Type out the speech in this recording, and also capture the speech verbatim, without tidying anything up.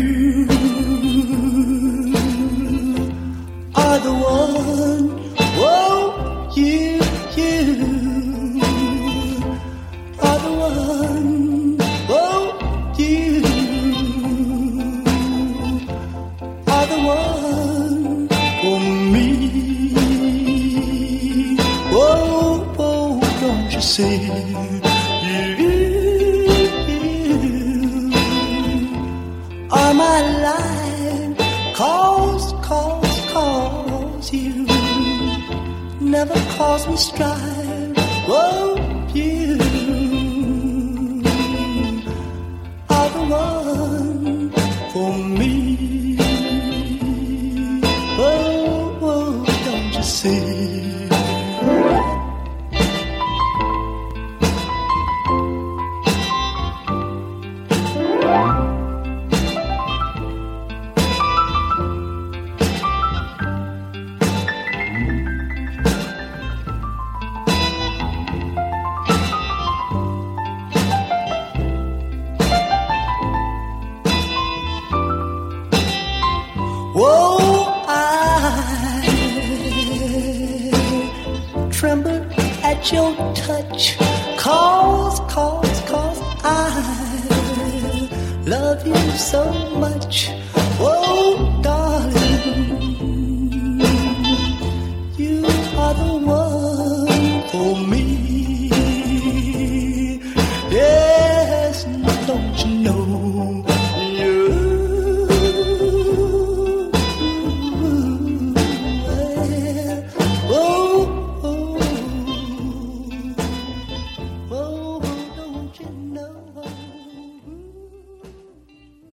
are the one. Whoa, you, you are the one. Whoa, you are the one for me. Whoa, whoa, don't you see? Are my life, cause, cause, cause you never cause me strife. Whoa, you are the one for me. Whoa, whoa, don't you see? Whoa, I tremble at your touch, cause, cause, cause I love you so much.